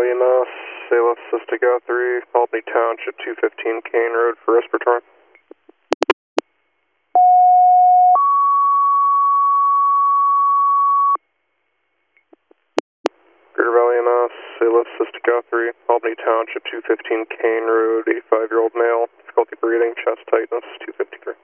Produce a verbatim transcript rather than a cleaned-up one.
Valley E M S, Salem Cystic O three, Albany Township, two fifteen Kane Road for respiratory. Greater Valley E M S, Salem Cystic O three, Albany Township, two fifteen Kane Road, eighty-five-year-old male, difficulty breathing, chest tightness, two fifty-three.